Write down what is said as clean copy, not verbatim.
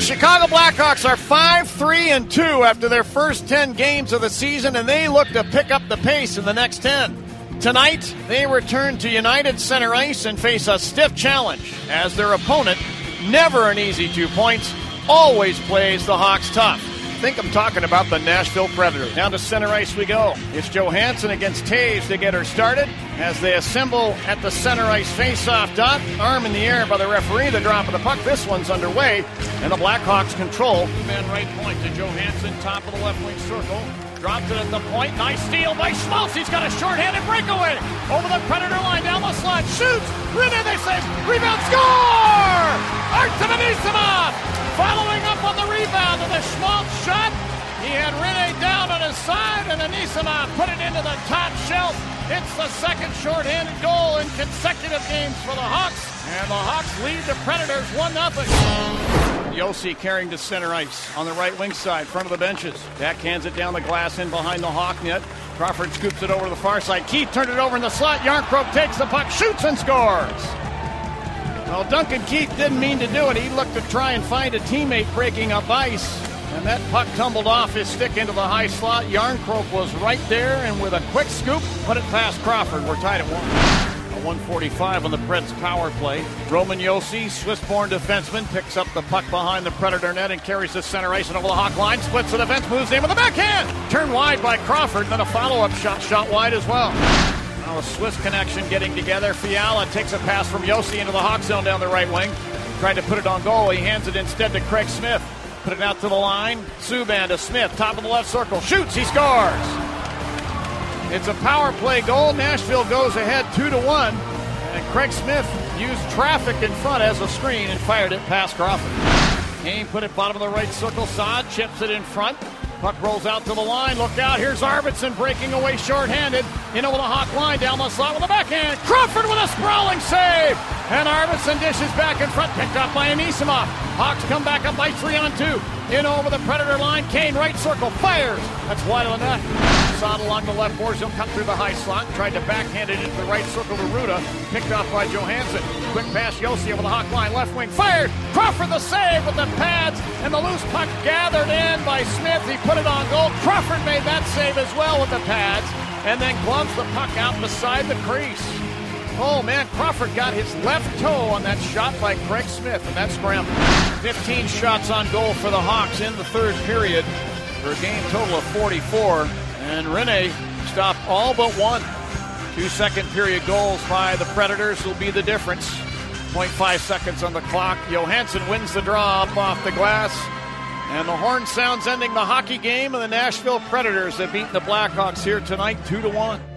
The Chicago Blackhawks are 5-3-2 after their first 10 games of the season, and they look to pick up the pace in the next 10. Tonight, they return to United Center Ice and face a stiff challenge, as their opponent, never an easy 2 points, always plays the Hawks tough. I think I'm talking about the Nashville Predators. Down to center ice we go. It's Johansson against Taves to get her started as they assemble at the center ice face-off dot. Arm in the air by the referee, the drop of the puck. This one's underway, and the Blackhawks control. Man right point to Johansson, top of the left wing circle. Drops it at the point. Nice steal by Schmaltz. He's got a shorthanded breakaway. Over the Predator line, down the slot. Shoots. Rinne, they save. Rebound, score! Artem Anisimov following up on the rebound of the Schmaltz shot. He had Rinne down on his side, and Anisimov put it into the top shelf. It's the second shorthanded goal in consecutive games for the Hawks. And the Hawks lead the Predators 1-0. Josi carrying to center ice on the right wing side, front of the benches. Backhands it down the glass in behind the Hawk net. Crawford scoops it over to the far side. Keith turned it over in the slot. Jarnkrok takes the puck, shoots and scores. Well, Duncan Keith didn't mean to do it. He looked to try and find a teammate breaking up ice. And that puck tumbled off his stick into the high slot. Jarnkrok was right there, and with a quick scoop, put it past Crawford. We're tied at 1. 1:45 on the Preds power play. Roman Josi, Swiss-born defenseman, picks up the puck behind the Predator net and carries to center ice and over the Hawk line. Splits the defense, moves in with the backhand. Turned wide by Crawford, and then a follow-up shot wide as well. Now a Swiss connection getting together. Fiala takes a pass from Josi into the Hawk zone down the right wing. Tried to put it on goal. He hands it instead to Craig Smith. Put it out to the line. Subban to Smith, top of the left circle. Shoots, he scores. It's a power play goal. Nashville goes ahead 2-1. And Craig Smith used traffic in front as a screen and fired it past Crawford. Kane put it bottom of the right circle. Saad chips it in front. Puck rolls out to the line. Look out. Here's Arvidsson breaking away shorthanded. In over the Hawk line. Down the slot with a backhand. Crawford with a sprawling save. And Arvidsson dishes back in front. Picked up by Anisimov. Hawks come back up by 3-on-2. In over the Predator line. Kane right circle. Fires. That's wide of the net. Saad along the left boards. He'll cut through the high slot. Tried to backhand it into the right circle to Ruda. Picked off by Johansson. Quick pass. Josi over the Hawk line. Left wing. Fired. Crawford the save with the pads. And the loose puck gathered in by Smith. He put it on goal. Crawford made that save as well with the pads. And then gloves the puck out beside the crease. Oh, man, Crawford got his left toe on that shot by Craig Smith, and that's scrambled. 15 shots on goal for the Hawks in the third period for a game total of 44. And Rinne stopped all but one. 2 second period goals by the Predators will be the difference. 0.5 seconds on the clock. Johansson wins the draw up off the glass. And the horn sounds ending the hockey game, and the Nashville Predators have beaten the Blackhawks here tonight 2-1.